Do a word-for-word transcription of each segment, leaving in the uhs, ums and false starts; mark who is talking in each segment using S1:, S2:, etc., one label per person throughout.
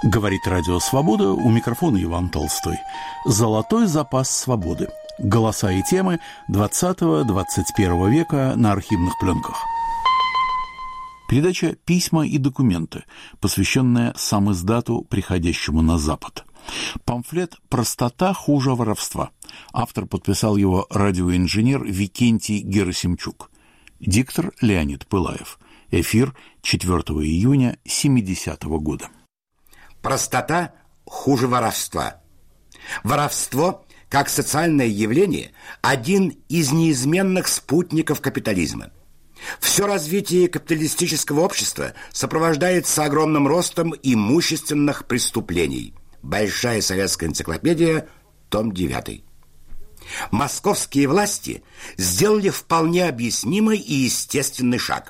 S1: Говорит Радио Свобода, у микрофона Иван Толстой. Золотой запас свободы. Голоса и темы двадцатого-двадцать первого века на архивных пленках. Передача «Письма и документы», посвященная самиздату, приходящему на Запад. Памфлет «Простота хуже воровства». Автор подписал его радиоинженер Викентий Герасимчук. Диктор Леонид Пылаев. Эфир четвёртого июня семидесятого года.
S2: Простота хуже воровства. Воровство, как социальное явление, один из неизменных спутников капитализма. Все развитие капиталистического общества сопровождается огромным ростом имущественных преступлений. Большая советская энциклопедия, том девятый. Московские власти сделали вполне объяснимый и естественный шаг.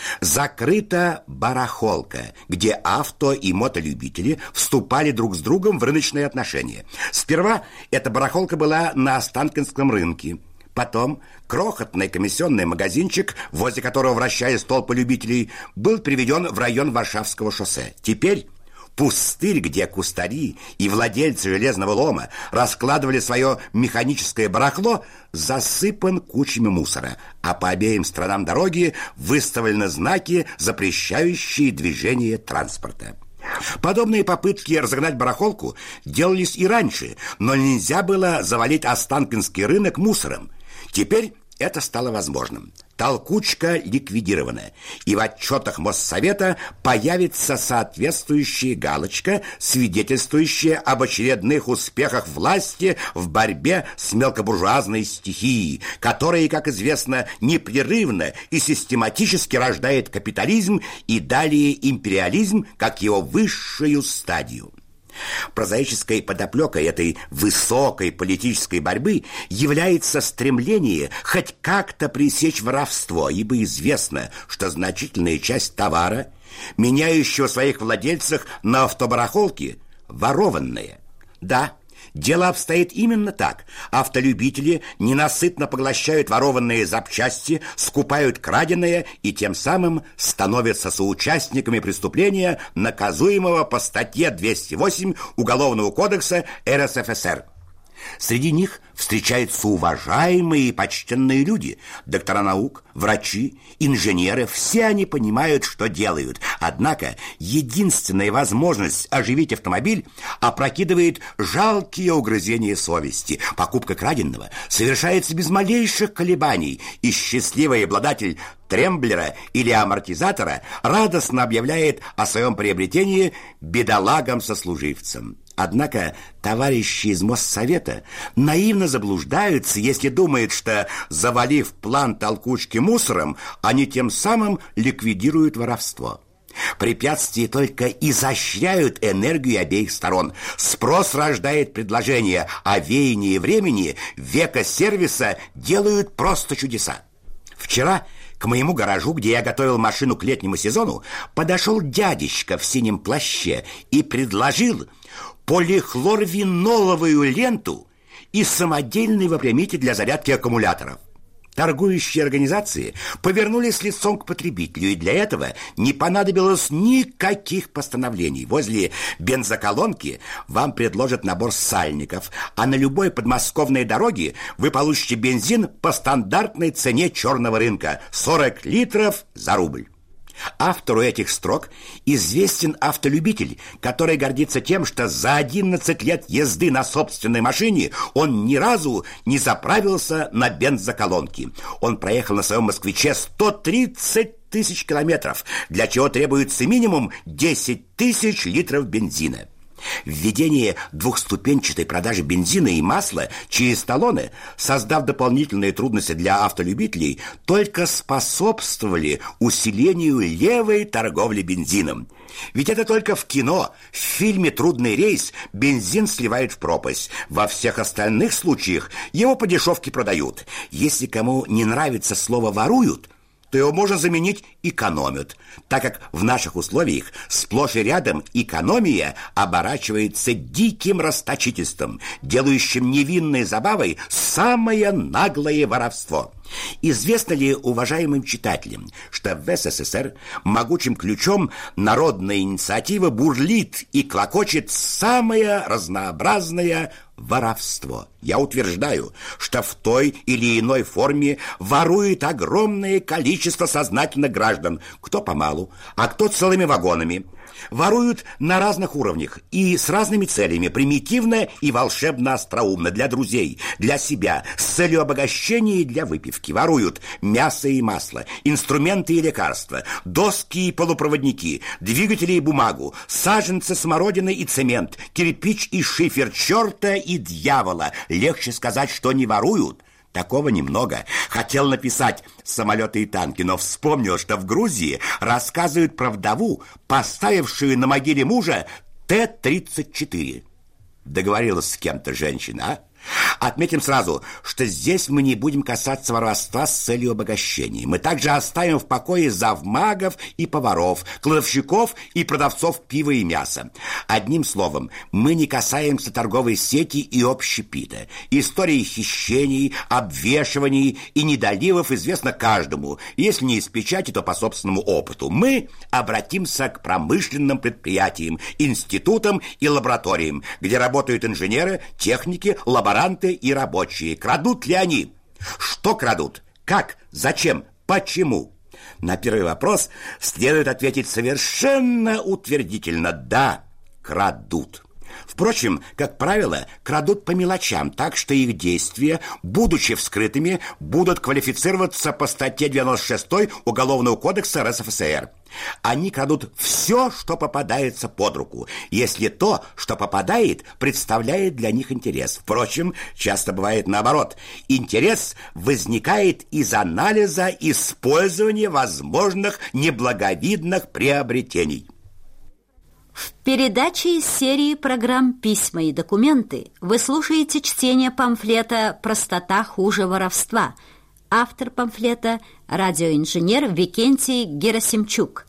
S2: Закрыта барахолка, где авто- и мотолюбители вступали друг с другом в рыночные отношения. Сперва эта барахолка была на Останкинском рынке. Потом крохотный комиссионный магазинчик, возле которого, вращаясь толпы любителей, был приведен в район Варшавского шоссе. Теперь пустырь, где кустари и владельцы железного лома раскладывали свое механическое барахло, засыпан кучами мусора, а по обеим сторонам дороги выставлены знаки, запрещающие движение транспорта. Подобные попытки разогнать барахолку делались и раньше, но нельзя было завалить Останкинский рынок мусором. Теперь это стало возможным. Толкучка ликвидирована, и в отчетах Моссовета появится соответствующая галочка, свидетельствующая об очередных успехах власти в борьбе с мелкобуржуазной стихией, которая, как известно, непрерывно и систематически рождает капитализм и далее империализм как его высшую стадию. Прозаической подоплекой этой высокой политической борьбы является стремление хоть как-то пресечь воровство, ибо известно, что значительная часть товара, меняющего своих владельцев на автобарахолке, ворованная. Да, дело обстоит именно так. Автолюбители ненасытно поглощают ворованные запчасти, скупают краденое и тем самым становятся соучастниками преступления, наказуемого по статье двести восемь Уголовного кодекса эр эс эф эс эр. Среди них встречаются уважаемые и почтенные люди, доктора наук, врачи, инженеры. Все они понимают, что делают. Однако единственная возможность оживить автомобиль опрокидывает жалкие угрызения совести. Покупка краденого совершается без малейших колебаний, и счастливый обладатель тремблера или амортизатора радостно объявляет о своем приобретении бедолагам-сослуживцам. Однако товарищи из Моссовета наивно заблуждаются, если думают, что, завалив план толкучки мусором, они тем самым ликвидируют воровство. Препятствия только изощряют энергию обеих сторон. Спрос рождает предложение, а веяние времени, века сервиса делают просто чудеса. Вчера к моему гаражу, где я готовил машину к летнему сезону, подошел дядечка в синем плаще и предложил полихлорвиноловую ленту и самодельный выпрямитель для зарядки аккумуляторов. Торгующие организации повернулись лицом к потребителю, и для этого не понадобилось никаких постановлений. Возле бензоколонки вам предложат набор сальников, а на любой подмосковной дороге вы получите бензин по стандартной цене черного рынка – сорок литров за рубль. Автору этих строк известен автолюбитель, который гордится тем, что за одиннадцать лет езды на собственной машине он ни разу не заправился на бензоколонке. Он проехал на своем «Москвиче» сто тридцать тысяч километров, для чего требуется минимум десять тысяч литров бензина. Введение двухступенчатой продажи бензина и масла через талоны, создав дополнительные трудности для автолюбителей, только способствовали усилению левой торговли бензином. Ведь это только в кино, в фильме «Трудный рейс» бензин сливают в пропасть. Во всех остальных случаях его по дешевке продают. Если кому не нравится слово «воруют», то его можно заменить «экономят», так как в наших условиях сплошь и рядом экономия оборачивается диким расточительством, делающим невинной забавой самое наглое воровство. Известно ли уважаемым читателям, что в СССР могучим ключом народная инициатива бурлит и клокочет самое разнообразное воровство? Я утверждаю, что в той или иной форме ворует огромное количество сознательных граждан, кто помалу, а кто целыми вагонами. Воруют на разных уровнях и с разными целями, примитивно и волшебно остроумно, для друзей, для себя, с целью обогащения и для выпивки. Воруют мясо и масло, инструменты и лекарства, доски и полупроводники, двигатели и бумагу, саженцы, смородины и цемент, кирпич и шифер, черта и дьявола. Легче сказать, что не воруют. Такого немного. Хотел написать самолеты и танки, но вспомнил, что в Грузии рассказывают про вдову, поставившую на могиле мужа Т тридцать четыре. Договорилась с кем-то женщина, а? Отметим сразу, что здесь мы не будем касаться воровства с целью обогащения. Мы также оставим в покое завмагов и поваров, кладовщиков и продавцов пива и мяса. Одним словом, мы не касаемся торговой сети и общепита. Истории хищений, обвешиваний и недоливов известна каждому, если не из печати, то по собственному опыту. Мы обратимся к промышленным предприятиям, институтам и лабораториям, где работают инженеры, техники, лаборанты и рабочие. Крадут ли они? Что крадут? Как? Зачем? Почему? На первый вопрос следует ответить совершенно утвердительно: да, крадут. Впрочем, как правило, крадут по мелочам, так что их действия, будучи вскрытыми, будут квалифицироваться по статье девяносто шестой Уголовного кодекса Р С Ф С Р. Они крадут все, что попадается под руку, если то, что попадает, представляет для них интерес. Впрочем, часто бывает наоборот. Интерес возникает из анализа использования возможных неблаговидных приобретений.
S3: В передаче из серии программ «Письма и документы» вы слушаете чтение памфлета «Простота хуже воровства». Автор памфлета – радиоинженер Викентий Герасимчук.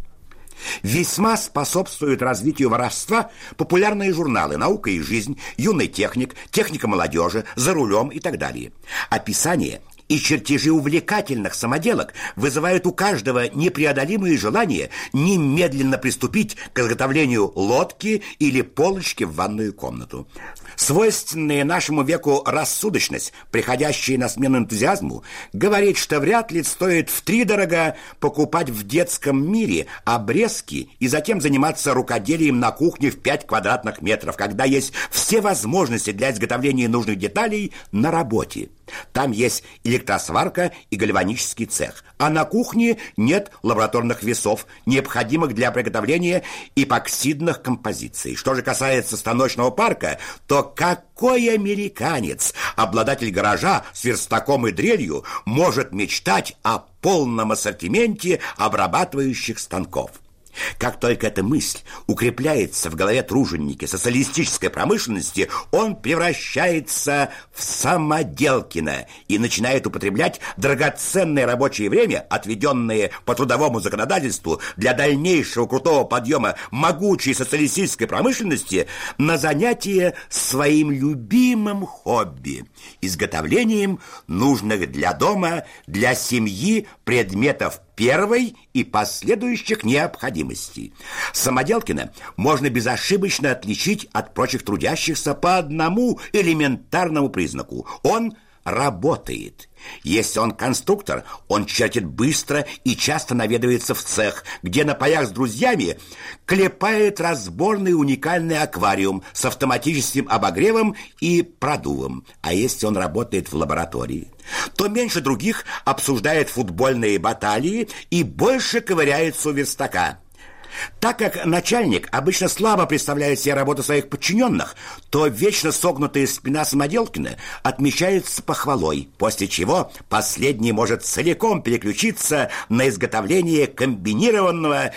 S2: Весьма способствуют развитию воровства популярные журналы «Наука и жизнь», «Юный техник», «Техника молодежи», «За рулем» и так далее. Описание и чертежи увлекательных самоделок вызывают у каждого непреодолимое желание немедленно приступить к изготовлению лодки или полочки в ванную комнату. Свойственная нашему веку рассудочность, приходящая на смену энтузиазму, говорит, что вряд ли стоит втридорога покупать в детском мире обрезки и затем заниматься рукоделием на кухне в пять квадратных метров, когда есть все возможности для изготовления нужных деталей на работе. Там есть электросварка и гальванический цех, а на кухне нет лабораторных весов, необходимых для приготовления эпоксидных композиций. Что же касается станочного парка, то какой американец, обладатель гаража с верстаком и дрелью, может мечтать о полном ассортименте обрабатывающих станков? Как только эта мысль укрепляется в голове труженики социалистической промышленности, он превращается в самоделкина и начинает употреблять драгоценное рабочее время, отведенное по трудовому законодательству для дальнейшего крутого подъема могучей социалистической промышленности, на занятие своим любимым хобби – изготовлением нужных для дома, для семьи предметов первой и последующих необходимостей. Самоделкина можно безошибочно отличить от прочих трудящихся по одному элементарному признаку – он работает. Если он конструктор, он чертит быстро и часто наведывается в цех, где на паях с друзьями клепает разборный уникальный аквариум с автоматическим обогревом и продувом. А если он работает в лаборатории, то меньше других обсуждает футбольные баталии и больше ковыряется у верстака. Так как начальник обычно слабо представляет себе работу своих подчиненных, то вечно согнутая спина самоделкина отмечается похвалой, после чего последний может целиком переключиться на изготовление комбинированного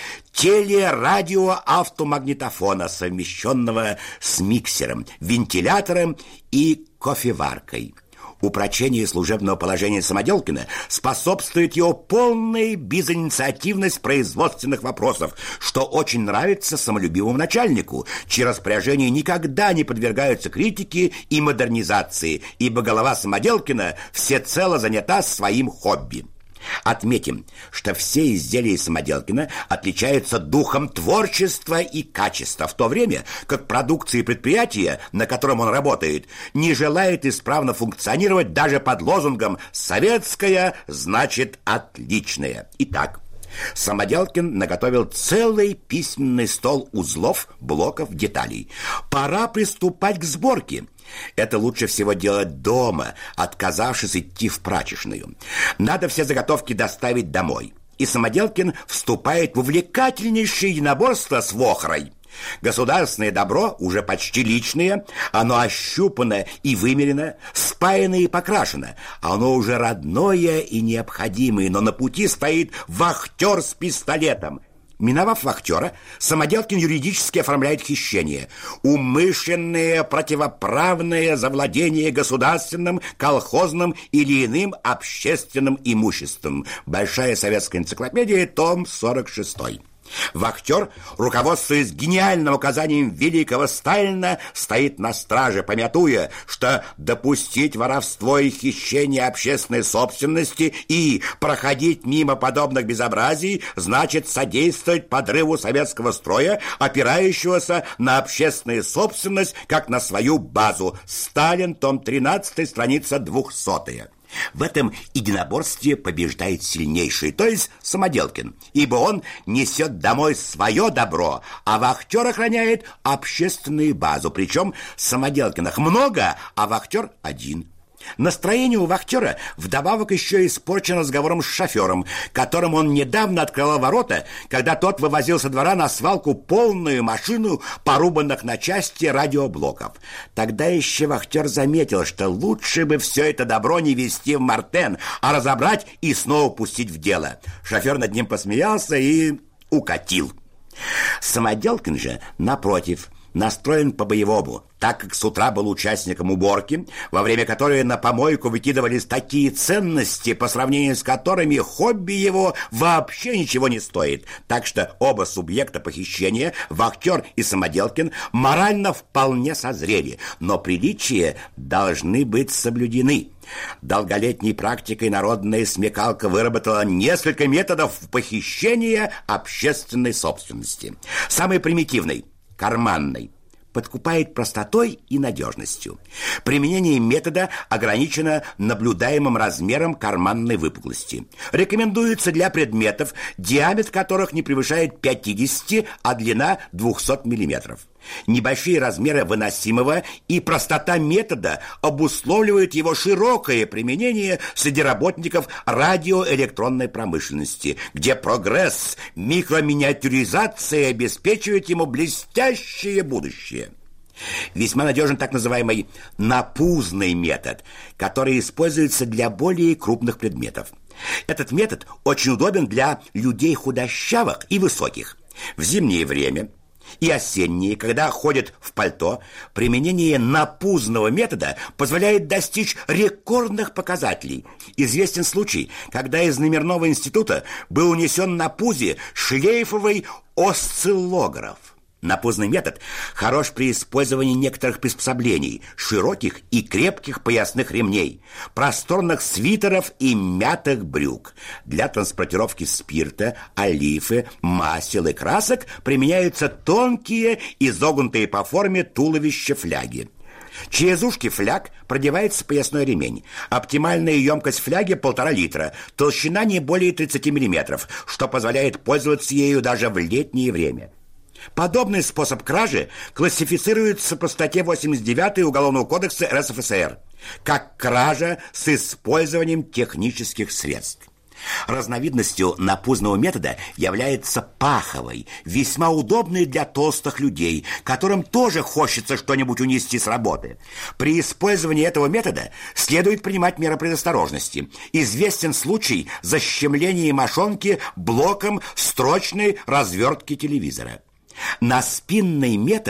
S2: телерадиоавтомагнитофона, совмещенного с миксером, вентилятором и кофеваркой. Упрочение служебного положения Самоделкина способствует его полная безинициативность производственных вопросов, что очень нравится самолюбивому начальнику, чьи распоряжения никогда не подвергаются критике и модернизации, ибо голова Самоделкина всецело занята своим хобби. Отметим, что все изделия Самоделкина отличаются духом творчества и качества, в то время как продукция предприятия, на котором он работает, не желает исправно функционировать даже под лозунгом «советское значит отличное». Итак, Самоделкин наготовил целый письменный стол узлов, блоков, деталей. Пора приступать к сборке. Это лучше всего делать дома, отказавшись идти в прачечную. Надо все заготовки доставить домой. И Самоделкин вступает в увлекательнейшее единоборство с Вохрой. Государственное добро уже почти личное, оно ощупано и вымерено, спаяно и покрашено. Оно уже родное и необходимое, но на пути стоит вахтер с пистолетом. Миновав вахтера, Самоделкин юридически оформляет хищение. Умышленное противоправное завладение государственным, колхозным или иным общественным имуществом. Большая советская энциклопедия, том сорок шесть. Вахтер, руководствуясь гениальным указанием великого Сталина, стоит на страже, помятуя, что допустить воровство и хищение общественной собственности и проходить мимо подобных безобразий значит содействовать подрыву советского строя, опирающегося на общественную собственность, как на свою базу. Сталин, том тринадцатый, страница двухсотая. В этом единоборстве побеждает сильнейший, то есть Самоделкин, ибо он несет домой свое добро, а вахтер охраняет общественную базу. Причем Самоделкиных много, а вахтер один. Настроение у вахтера вдобавок еще испорчено разговором с шофером, которому он недавно открывал ворота, когда тот вывозил со двора на свалку полную машину порубанных на части радиоблоков. Тогда еще вахтер заметил, что лучше бы все это добро не везти в Мартен, а разобрать и снова пустить в дело. Шофер над ним посмеялся и укатил. Самоделкин же, напротив, настроен по-боевому, так как с утра был участником уборки, во время которой на помойку выкидывались такие ценности, по сравнению с которыми хобби его вообще ничего не стоит. Так что оба субъекта похищения, вахтер и Самоделкин, морально вполне созрели, но приличия должны быть соблюдены. Долголетней практикой народная смекалка выработала несколько методов похищения общественной собственности. Самый примитивный – карманной, подкупает простотой и надежностью. Применение метода ограничено наблюдаемым размером карманной выпуклости. Рекомендуется для предметов, диаметр которых не превышает пятьдесят, а длина двести миллиметров. Небольшие размеры выносимого и простота метода обусловливают его широкое применение среди работников радиоэлектронной промышленности, где прогресс микроминиатюризации обеспечивает ему блестящее будущее. Весьма надежен так называемый напузный метод, который используется для более крупных предметов. Этот метод очень удобен для людей худощавых и высоких. В зимнее время и осенние, когда ходят в пальто, применение напузного метода позволяет достичь рекордных показателей. Известен случай, когда из номерного института был унесен на пузе шлейфовый осциллограф. Напузный метод хорош при использовании некоторых приспособлений, широких и крепких поясных ремней, просторных свитеров и мятых брюк. Для транспортировки спирта, олифы, масел и красок применяются тонкие, изогнутые по форме туловища фляги. Через ушки фляг продевается поясной ремень. Оптимальная емкость фляги полтора литра, толщина не более тридцати миллиметров, что позволяет пользоваться ею даже в летнее время. Подобный способ кражи классифицируется по статье восемьдесят девятой Уголовного кодекса эр эс эф эс эр как кража с использованием технических средств. Разновидностью напузного метода является паховый, весьма удобный для толстых людей, которым тоже хочется что-нибудь унести с работы. При использовании этого метода следует принимать меры предосторожности. Известен случай защемления мошонки блоком строчной развертки телевизора. На спинный метод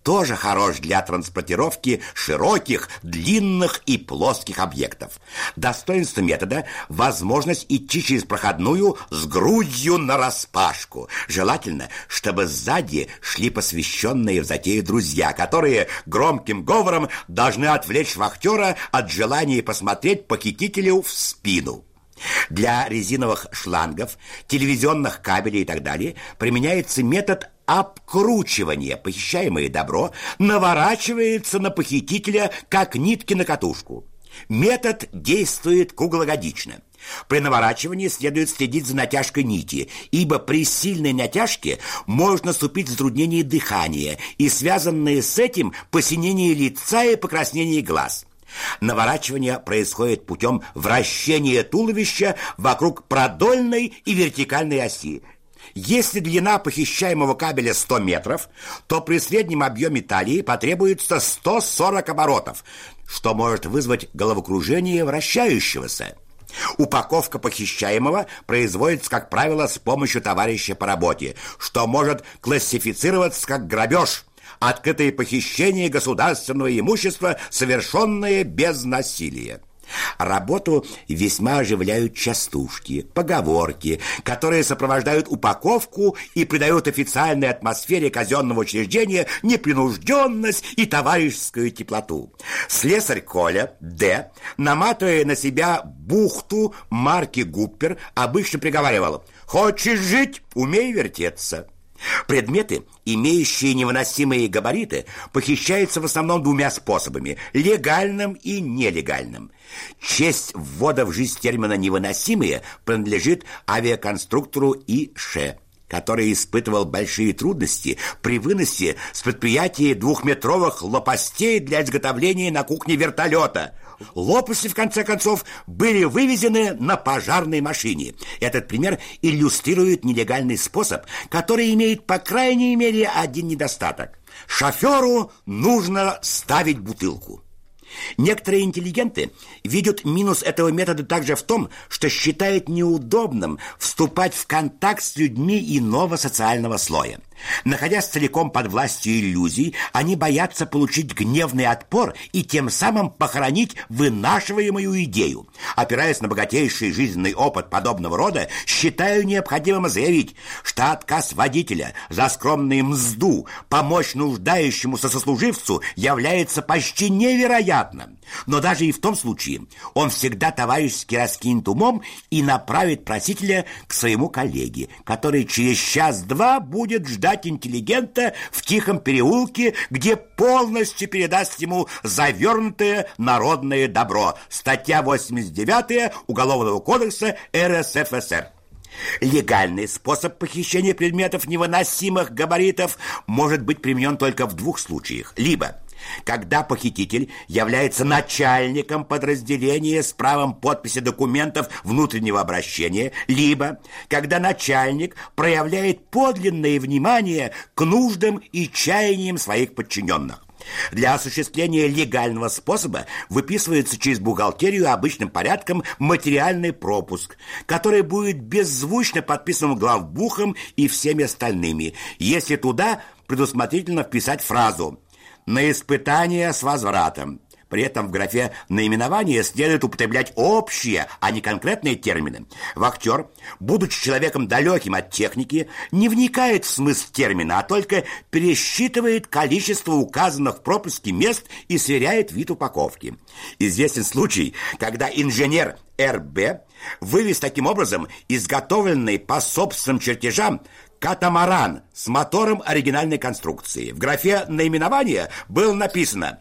S2: тоже хорош для транспортировки широких, длинных и плоских объектов. Достоинство метода – возможность идти через проходную с грудью нараспашку. Желательно, чтобы сзади шли посвященные в затею друзья, которые громким говором должны отвлечь вахтера от желания посмотреть похитителю в спину. Для резиновых шлангов, телевизионных кабелей и так далее применяется метод обкручивания. Похищаемое добро наворачивается на похитителя, как нитки на катушку. Метод действует круглогодично. При наворачивании следует следить за натяжкой нити, ибо при сильной натяжке можно наступить затруднение дыхания и связанные с этим посинение лица и покраснение глаз. Наворачивание происходит путем вращения туловища вокруг продольной и вертикальной оси. Если длина похищаемого кабеля сто метров, то при среднем объеме талии потребуется сто сорок оборотов, что может вызвать головокружение вращающегося. Упаковка похищаемого производится, как правило, с помощью товарища по работе, что может классифицироваться как грабеж, открытое похищение государственного имущества, совершенное без насилия. Работу весьма оживляют частушки, поговорки, которые сопровождают упаковку и придают официальной атмосфере казенного учреждения непринужденность и товарищескую теплоту. Слесарь Коля Д., наматывая на себя бухту марки Гуппер, обычно приговаривал: «Хочешь жить, умей вертеться». Предметы, имеющие невыносимые габариты, похищаются в основном двумя способами – легальным и нелегальным. Честь ввода в жизнь термина «невыносимые» принадлежит авиаконструктору И Ш., который испытывал большие трудности при выносе с предприятия двухметровых лопастей для изготовления на кухне вертолета. Лопасти, в конце концов, были вывезены на пожарной машине. Этот пример иллюстрирует нелегальный способ, который имеет, по крайней мере, один недостаток. Шоферу нужно ставить бутылку. Некоторые интеллигенты видят минус этого метода также в том, что считают неудобным вступать в контакт с людьми иного социального слоя. Находясь целиком под властью иллюзий, они боятся получить гневный отпор и тем самым похоронить вынашиваемую идею. Опираясь на богатейший жизненный опыт подобного рода, считаю необходимым заявить, что отказ водителя за скромную мзду помочь нуждающемуся сослуживцу является почти невероятным. Но даже и в том случае он всегда товарищески раскинет умом и направит просителя к своему коллеге, который через час-два будет ждать интеллигента в тихом переулке, где полностью передаст ему завернутое народное добро. Статья восемьдесят девятая Уголовного кодекса Эр Эс Эф Эс Эр. Легальный способ похищения предметов невыносимых габаритов может быть применен только в двух случаях. Либо когда похититель является начальником подразделения с правом подписи документов внутреннего обращения, либо когда начальник проявляет подлинное внимание к нуждам и чаяниям своих подчиненных. Для осуществления легального способа выписывается через бухгалтерию обычным порядком материальный пропуск, который будет беззвучно подписан главбухом и всеми остальными, если туда предусмотрительно вписать фразу «на испытание с возвратом». При этом в графе наименования следует употреблять общие, а не конкретные термины. Вахтер, будучи человеком далеким от техники, не вникает в смысл термина, а только пересчитывает количество указанных в пропуске мест и сверяет вид упаковки. Известен случай, когда инженер Эр Бэ вывез таким образом изготовленный по собственным чертежам катамаран с мотором оригинальной конструкции. В графе наименования было написано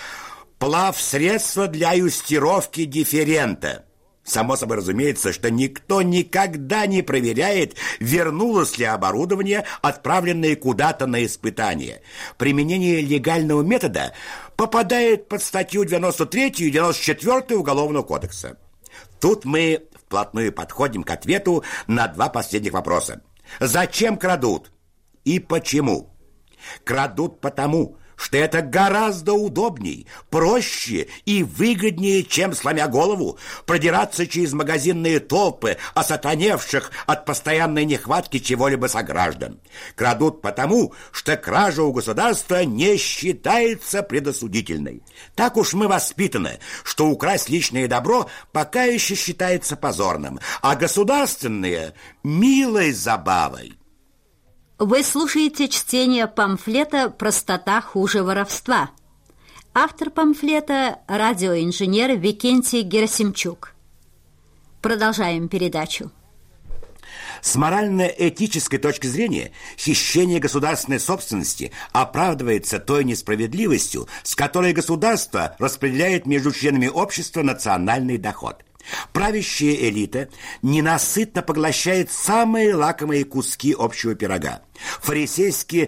S2: «Плавсредство для юстировки дифферента». Само собой разумеется, что никто никогда не проверяет, вернулось ли оборудование, отправленное куда-то на испытание. Применение легального метода попадает под статью девяносто третью и девяносто четвёртую Уголовного кодекса. Тут мы вплотную подходим к ответу на два последних вопроса. Зачем крадут и почему? Крадут потому, что это гораздо удобней, проще и выгоднее, чем, сломя голову, продираться через магазинные толпы осатаневших от постоянной нехватки чего-либо сограждан. Крадут потому, что кража у государства не считается предосудительной. Так уж мы воспитаны, что украсть личное добро пока еще считается позорным, а государственное – милой забавой.
S3: Вы слушаете чтение памфлета «Простота хуже воровства». Автор памфлета – радиоинженер Викентий Герасимчук. Продолжаем передачу.
S2: С морально-этической точки зрения хищение государственной собственности оправдывается той несправедливостью, с которой государство распределяет между членами общества национальный доход. Правящая элита ненасытно поглощает самые лакомые куски общего пирога, фарисейски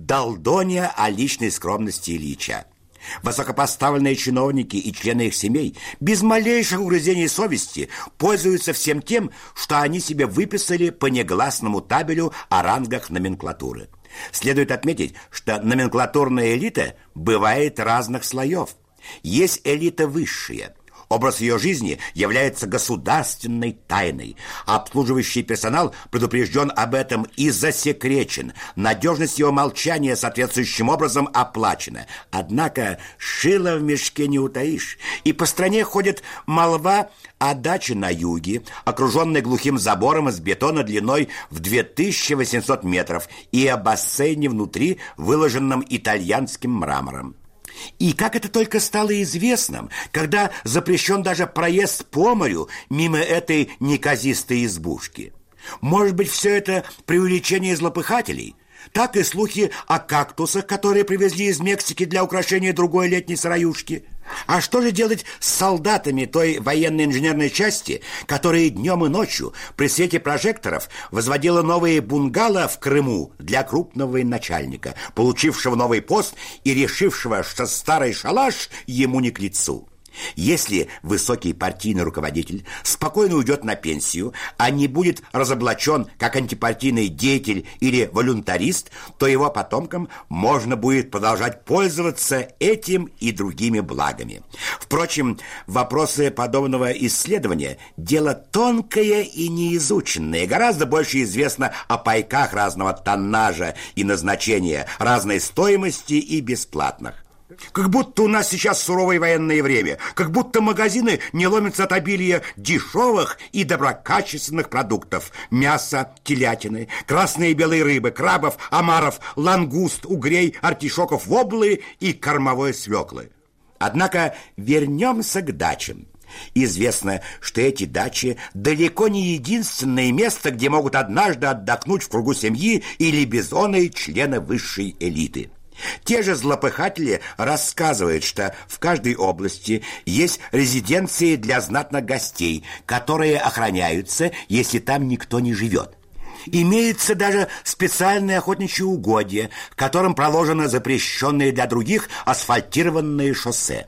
S2: долдоня о личной скромности Ильича. Высокопоставленные чиновники и члены их семей без малейших угрызений совести пользуются всем тем, что они себе выписали по негласному табелю о рангах номенклатуры. Следует отметить, что номенклатурная элита бывает разных слоев. Есть элита высшая. Образ ее жизни является государственной тайной. Обслуживающий персонал предупрежден об этом и засекречен. Надежность его молчания соответствующим образом оплачена. Однако шило в мешке не утаишь. И по стране ходит молва о даче на юге, окруженной глухим забором из бетона длиной в две тысячи восемьсот метров, и о бассейне внутри, выложенном итальянским мрамором. И как это только стало известным, когда запрещен даже проезд по морю мимо этой неказистой избушки. Может быть, все это преувеличение злопыхателей? Так и слухи о кактусах, которые привезли из Мексики для украшения другой летней сыроюшки. А что же делать с солдатами той военной инженерной части, которые днем и ночью при свете прожекторов возводила новые бунгало в Крыму для крупного военачальника, получившего новый пост и решившего, что старый шалаш ему не к лицу? Если высокий партийный руководитель спокойно уйдет на пенсию, а не будет разоблачен как антипартийный деятель или волюнтарист, то его потомкам можно будет продолжать пользоваться этим и другими благами. Впрочем, вопросы подобного исследования – дело тонкое и неизученное. Гораздо больше известно о пайках разного тоннажа и назначения, разной стоимости и бесплатных. Как будто у нас сейчас суровое военное время, как будто магазины не ломятся от обилия дешевых и доброкачественных продуктов: мяса, телятины, красной и белой рыбы, крабов, омаров, лангуст, угрей, артишоков, воблы и кормовой свеклы. Однако вернемся к дачам. Известно, что эти дачи далеко не единственное место, где могут однажды отдохнуть в кругу семьи или бизоны члены высшей элиты. Те же злопыхатели рассказывают, что в каждой области есть резиденции для знатных гостей, которые охраняются, если там никто не живет. Имеется даже специальное охотничье угодье, которым проложено запрещенные для других асфальтированные шоссе.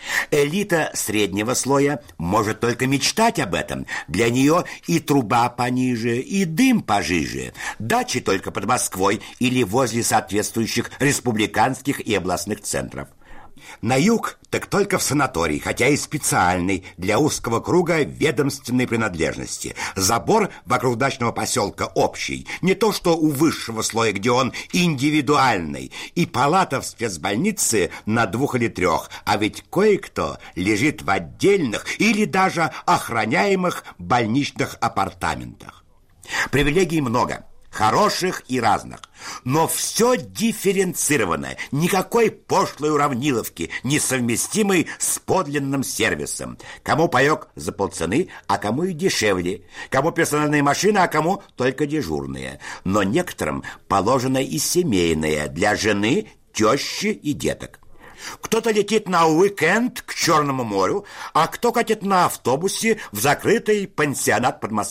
S2: Элита среднего слоя может только мечтать об этом. Для нее и труба пониже, и дым пожиже. Дачи только под Москвой или возле соответствующих республиканских и областных центров. На юг так только в санаторий, хотя и специальный, для узкого круга ведомственной принадлежности. Забор вокруг дачного поселка общий, не то что у высшего слоя, где он индивидуальный. И палата в спецбольнице на двух или трех, а ведь кое-кто лежит в отдельных или даже охраняемых больничных апартаментах. Привилегий много, хороших и разных, но все дифференцировано, никакой пошлой уравниловки, несовместимой с подлинным сервисом. Кому паек за полцены, а кому и дешевле, кому персональная машина, а кому только дежурные. Но некоторым положено и семейное, для жены, тещи и деток. Кто-то летит на уикенд к Черному морю, а кто катит на автобусе в закрытый пансионат под Москвой.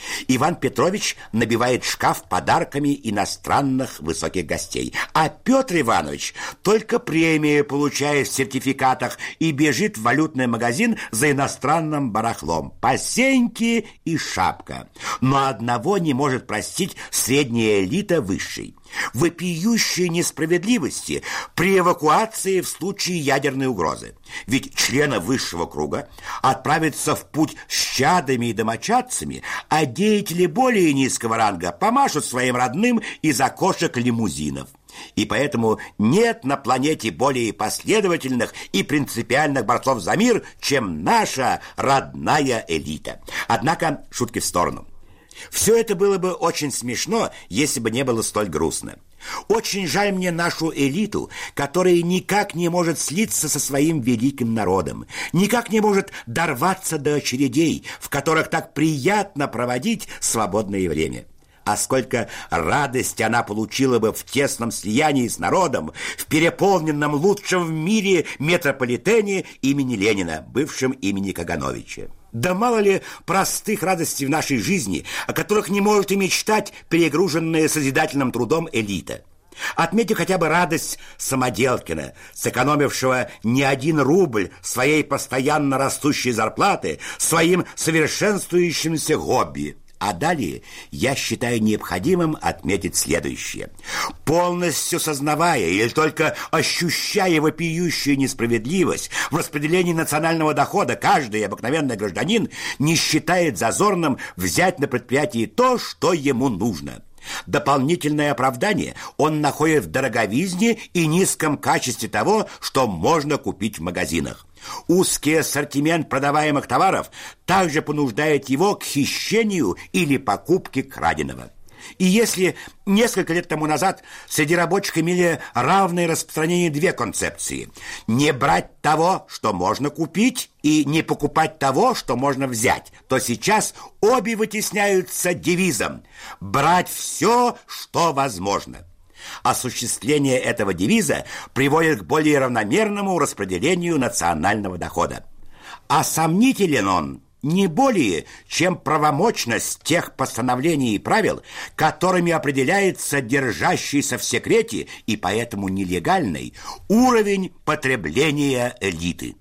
S2: Иван Петрович набивает шкаф подарками иностранных высоких гостей, а Петр Иванович только премии получает в сертификатах и бежит в валютный магазин за иностранным барахлом. Посеньки и шапка. Но одного не может простить средняя элита высшей: вопиющей несправедливости при эвакуации в случае ядерной угрозы. Ведь члены высшего круга отправятся в путь с чадами и домочадцами, а деятели более низкого ранга помашут своим родным из окошек лимузинов. И поэтому нет на планете более последовательных и принципиальных борцов за мир, чем наша родная элита. Однако, шутки в сторону. Все это было бы очень смешно, если бы не было столь грустно. Очень жаль мне нашу элиту, которая никак не может слиться со своим великим народом, никак не может дорваться до очередей, в которых так приятно проводить свободное время. А сколько радости она получила бы в тесном слиянии с народом, в переполненном лучшем в мире метрополитене имени Ленина, бывшем имени Кагановича. Да мало ли простых радостей в нашей жизни, о которых не может и мечтать перегруженная созидательным трудом элита. Отметьте хотя бы радость Самоделкина, сэкономившего не один рубль своей постоянно растущей зарплаты своим совершенствующимся хобби. А далее я считаю необходимым отметить следующее. Полностью сознавая или только ощущая вопиющую несправедливость в распределении национального дохода, каждый обыкновенный гражданин не считает зазорным взять на предприятии то, что ему нужно. Дополнительное оправдание он находит в дороговизне и низком качестве того, что можно купить в магазинах. Узкий ассортимент продаваемых товаров также понуждает его к хищению или покупке краденого. И если несколько лет тому назад среди рабочих имели равное распространение две концепции: не брать того, что можно купить, и не покупать того, что можно взять, то сейчас обе вытесняются девизом: брать все, что возможно. Осуществление этого девиза приводит к более равномерному распределению национального дохода. А сомнителен он не более, чем правомочность тех постановлений и правил, которыми определяется держащийся в секрете и поэтому нелегальный уровень потребления элиты.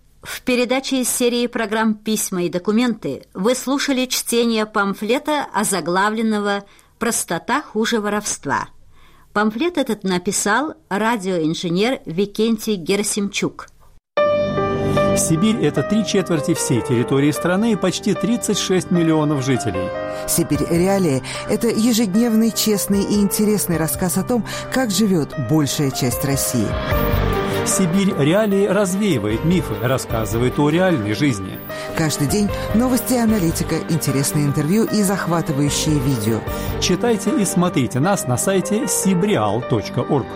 S3: В передаче из серии программ «Письма и документы» вы слушали чтение памфлета, озаглавленного «Простота хуже воровства». Памфлет этот написал радиоинженер Викентий Герасимчук.
S4: Сибирь – это три четверти всей территории страны и почти тридцать шесть миллионов жителей.
S5: «Сибирь. Реалии» – это ежедневный, честный и интересный рассказ о том, как живет большая часть России.
S4: «Сибирь. Реалии» развеивает мифы, рассказывает о реальной жизни.
S5: Каждый день новости и аналитика, интересные интервью и захватывающие видео.
S4: Читайте и смотрите нас на сайте сибреал точка орг.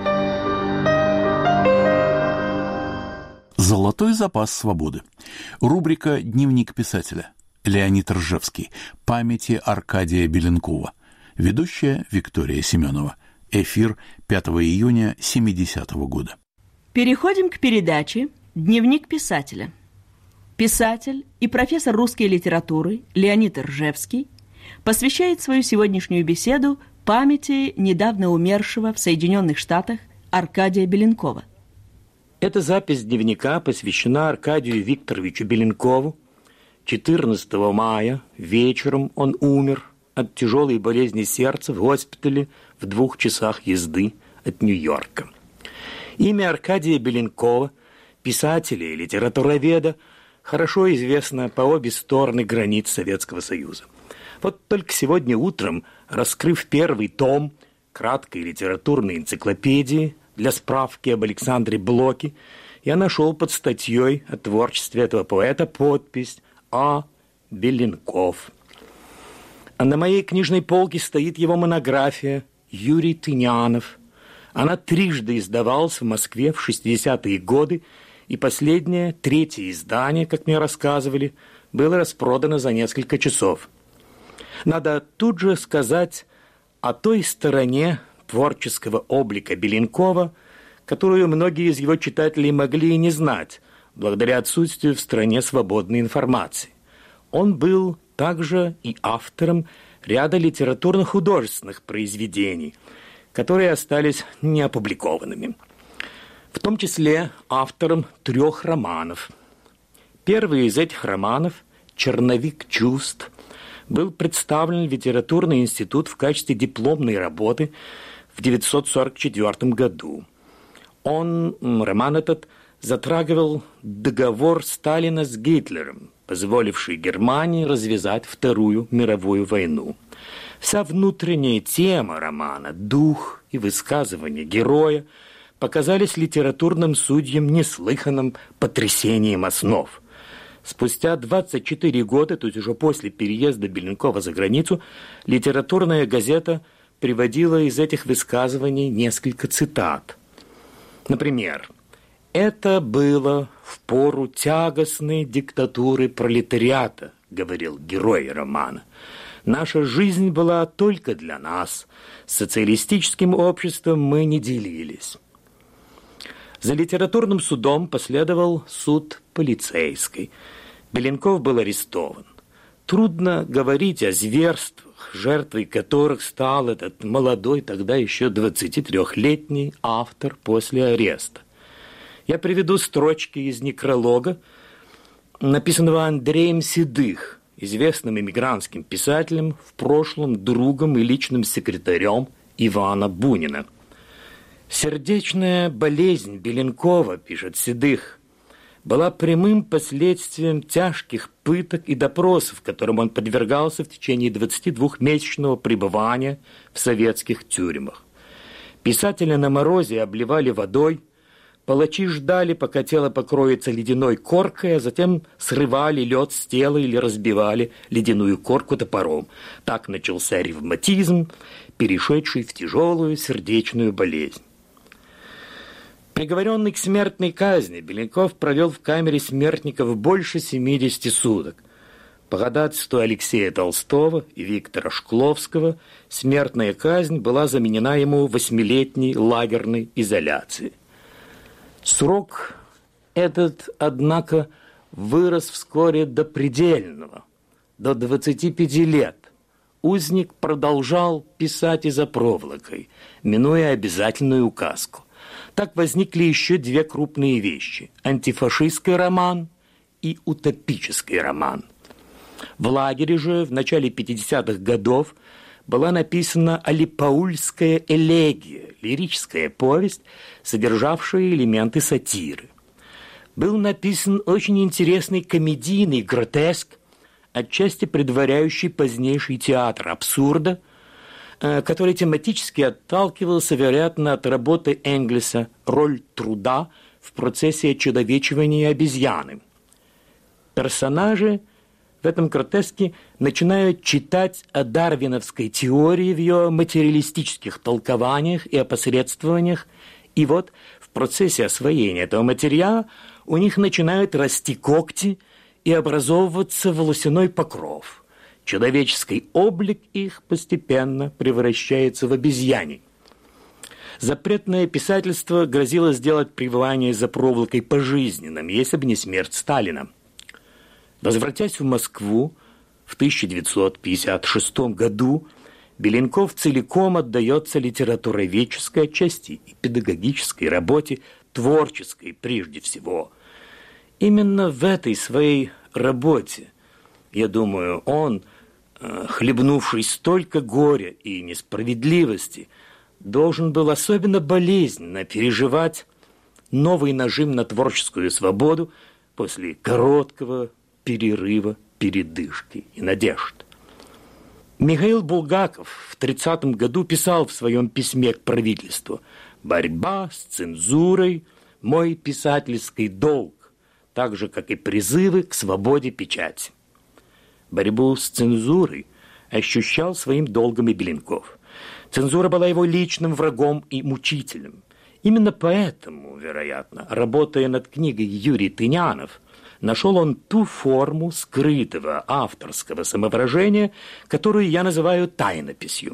S1: Золотой запас свободы. Рубрика «Дневник писателя». Леонид Ржевский. Памяти Аркадия Беленкова. Ведущая Виктория Семенова. Эфир пятого июня семидесятого года.
S6: Переходим к передаче «Дневник писателя». Писатель и профессор русской литературы Леонид Ржевский посвящает свою сегодняшнюю беседу памяти недавно умершего в Соединенных Штатах Аркадия Беленкова.
S7: Эта запись дневника посвящена Аркадию Викторовичу Беленкову. четырнадцатого мая вечером он умер от тяжелой болезни сердца в госпитале в двух часах езды от Нью-Йорка. Имя Аркадия Беленкова, писателя и литературоведа, хорошо известно по обе стороны границ Советского Союза. Вот только сегодня утром, раскрыв первый том краткой литературной энциклопедии для справки об Александре Блоке, я нашел под статьей о творчестве этого поэта подпись «А. Беленков». А на моей книжной полке стоит его монография «Юрий Тынянов». Она трижды издавалась в Москве в шестидесятые годы, и последнее, третье издание, как мне рассказывали, было распродано за несколько часов. Надо тут же сказать о той стороне творческого облика Беленкова, которую многие из его читателей могли и не знать, благодаря отсутствию в стране свободной информации. Он был также и автором ряда литературно-художественных произведений, которые остались неопубликованными. В том числе автором трех романов. Первый из этих романов «Черновик чувств» был представлен в Литературный институт в качестве дипломной работы в девятьсот сорок четвёртом году. Он, роман этот, затрагивал договор Сталина с Гитлером, позволивший Германии развязать Вторую мировую войну. Вся внутренняя тема романа, дух и высказывания героя показались литературным судьям неслыханным потрясением основ. Спустя двадцать четыре года, то есть уже после переезда Беленкова за границу, литературная газета приводила из этих высказываний несколько цитат. Например, «Это было в пору тягостной диктатуры пролетариата», говорил герой романа. «Наша жизнь была только для нас. С социалистическим обществом мы не делились». За литературным судом последовал суд полицейский. Беленков был арестован. Трудно говорить о зверствах, жертвой которых стал этот молодой, тогда еще двадцатитрёхлетний автор после ареста. Я приведу строчки из некролога, написанного Андреем Седых, известным эмигрантским писателем, в прошлом другом и личным секретарем Ивана Бунина. «Сердечная болезнь Беленкова, — пишет Седых, — была прямым последствием тяжких пыток и допросов, которым он подвергался в течение двадцатидвухмесячного пребывания в советских тюрьмах. Писателя на морозе обливали водой, палачи ждали, пока тело покроется ледяной коркой, а затем срывали лед с тела или разбивали ледяную корку топором. Так начался ревматизм, перешедший в тяжелую сердечную болезнь». Приговоренный к смертной казни, Беленков провел в камере смертников больше семидесяти суток. По ходатайству Алексея Толстого и Виктора Шкловского смертная казнь была заменена ему восьмилетней лагерной изоляцией. Срок этот, однако, вырос вскоре до предельного, до двадцати пяти лет. Узник продолжал писать и за проволокой, минуя обязательную указку. Так возникли еще две крупные вещи – антифашистский роман и утопический роман. В лагере же в начале пятидесятых годов была написана «Алипаульская элегия», лирическая повесть, содержавшая элементы сатиры. Был написан очень интересный комедийный гротеск, отчасти предваряющий позднейший театр абсурда, который тематически отталкивался, вероятно, от работы Энгельса «Роль труда в процессе очеловечивания обезьяны». Персонажи в этом гротеске начинают читать о дарвиновской теории в ее материалистических толкованиях и опосредствованиях, и вот в процессе освоения этого материала у них начинают расти когти и образовываться волосяной покров. Человеческий облик их постепенно превращается в обезьяний. Запретное писательство грозило сделать пребывание за проволокой пожизненным, если бы не смерть Сталина. Возвратясь в Москву в тысяча девятьсот пятьдесят шестом году, Беленков целиком отдается литературоведческой части и педагогической работе, творческой прежде всего. Именно в этой своей работе, я думаю, он, хлебнувший столько горя и несправедливости, должен был особенно болезненно переживать новый нажим на творческую свободу после короткого перерыва, передышки и надежд. Михаил Булгаков в тридцатом году писал в своем письме к правительству: «Борьба с цензурой – мой писательский долг, так же, как и призывы к свободе печати». Борьбу с цензурой ощущал своим долгом и Беленков. Цензура была его личным врагом и мучителем. Именно поэтому, вероятно, работая над книгой Юрий Тынянов, нашел он ту форму скрытого авторского самовыражения, которую я называю тайнописью.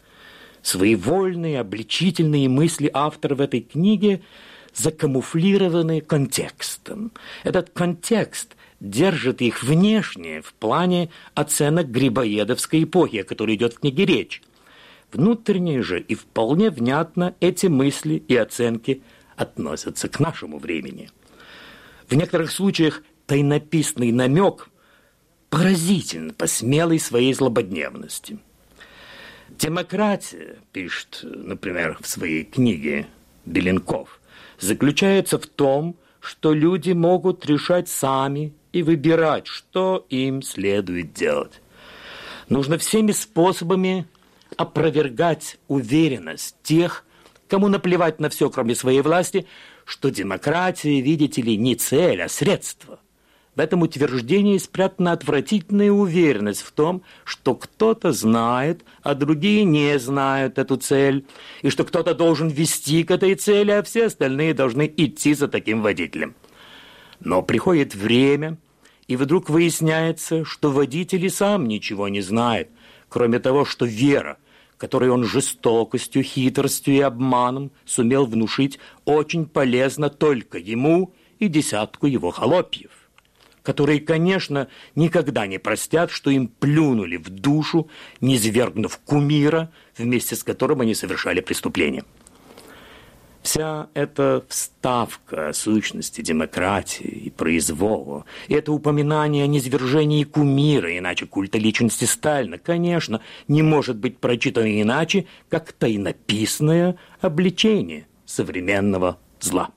S7: Своевольные, обличительные мысли автора в этой книге закамуфлированы контекстом. Этот контекст держит их внешне в плане оценок грибоедовской эпохи, о которой идет в книге речь. Внутренне же и вполне внятно эти мысли и оценки относятся к нашему времени. В некоторых случаях тайнописный намек поразителен по смелой своей злободневности. «Демократия», пишет, например, в своей книге Беленков, заключается в том, что люди могут решать сами и выбирать, что им следует делать. Нужно всеми способами опровергать уверенность тех, кому наплевать на все, кроме своей власти, что демократия, видите ли, не цель, а средство. В этом утверждении спрятана отвратительная уверенность в том, что кто-то знает, а другие не знают эту цель, и что кто-то должен вести к этой цели, а все остальные должны идти за таким водителем. Но приходит время, и вдруг выясняется, что водитель и сам ничего не знает, кроме того, что вера, которой он жестокостью, хитростью и обманом сумел внушить, очень полезна только ему и десятку его холопьев, которые, конечно, никогда не простят, что им плюнули в душу, низвергнув кумира, вместе с которым они совершали преступление. Вся эта вставка о сущности демократии и произвола, это упоминание о низвержении кумира, иначе культа личности Сталина, конечно, не может быть прочитано иначе, как тайнописное обличение современного зла.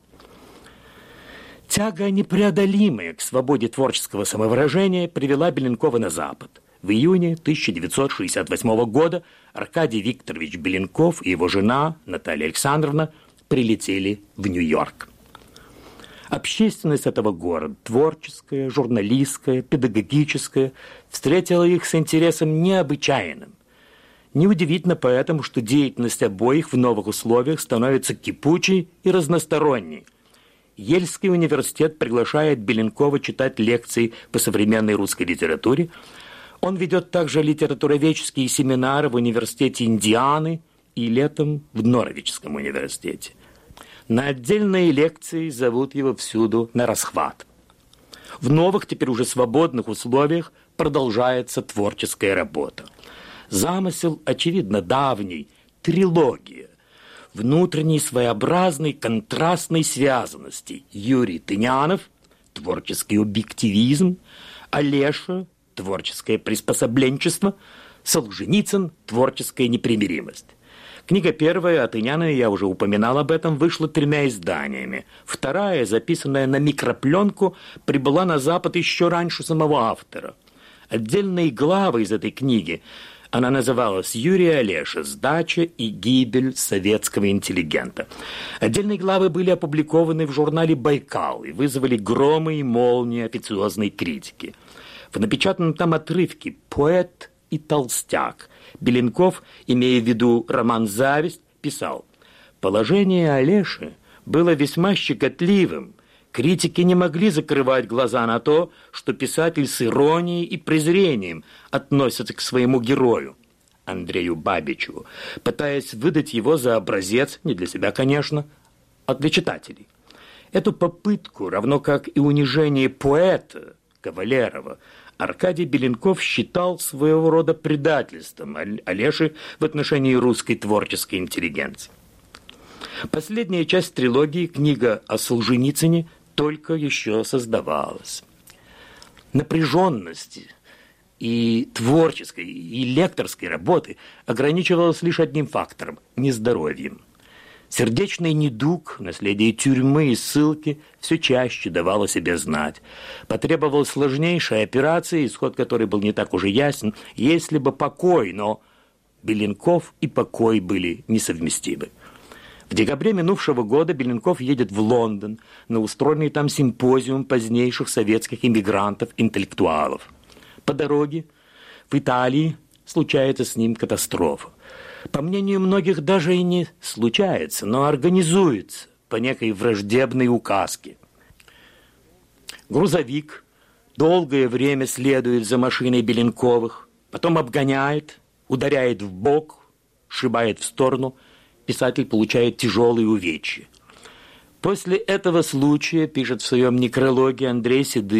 S7: Тяга непреодолимая к свободе творческого самовыражения привела Беленкова на Запад. В июне тысяча девятьсот шестьдесят восьмого года Аркадий Викторович Беленков и его жена Наталья Александровна прилетели в Нью-Йорк. Общественность этого города, творческая, журналистская, педагогическая, встретила их с интересом необычайным. Неудивительно поэтому, что деятельность обоих в новых условиях становится кипучей и разносторонней. Ельский университет приглашает Беленкова читать лекции по современной русской литературе. Он ведет также литературоведческие семинары в университете Индианы и летом в Норвичском университете. На отдельные лекции зовут его всюду на расхват. В новых, теперь уже свободных условиях продолжается творческая работа. Замысел, очевидно, давний, трилогия, внутренней своеобразной контрастной связанности. Юрий Тынянов, творческий объективизм, Олеша, творческое приспособленчество, Солженицын, творческая непримиримость. Книга первая, о Тынянове, я уже упоминал об этом, вышла тремя изданиями. Вторая, записанная на микропленку, прибыла на Запад еще раньше самого автора. Отдельные главы из этой книги, она называлась «Юрий Олеша. Сдача и гибель советского интеллигента». Отдельные главы были опубликованы в журнале «Байкал» и вызвали громы и молнии официозной критики. В напечатанном там отрывке «Поэт и толстяк» Беленков, имея в виду роман «Зависть», писал: «Положение Олеши было весьма щекотливым. Критики не могли закрывать глаза на то, что писатель с иронией и презрением относится к своему герою, Андрею Бабичеву, пытаясь выдать его за образец, не для себя, конечно, а для читателей. Эту попытку, равно как и унижение поэта Кавалерова, Аркадий Беленков считал своего рода предательством Олеши в отношении русской творческой интеллигенции. Последняя часть трилогии, книга о Солженицыне, только еще создавалась. Напряженность и творческой, и лекторской работы ограничивалась лишь одним фактором – нездоровьем. Сердечный недуг, наследие тюрьмы и ссылки все чаще давало себе знать. Потребовалась сложнейшая операция, исход которой был не так уже ясен, если бы покой, но Беленков и покой были несовместимы. В декабре минувшего года Беленков едет в Лондон на устроенный там симпозиум позднейших советских иммигрантов-интеллектуалов. По дороге в Италии случается с ним катастрофа. По мнению многих, даже и не случается, но организуется по некой враждебной указке. Грузовик долгое время следует за машиной Беленковых, потом обгоняет, ударяет в бок, сшибает в сторону. Писатель получает тяжелые увечья. После этого случая, пишет в своем некрологе Андрей Седых,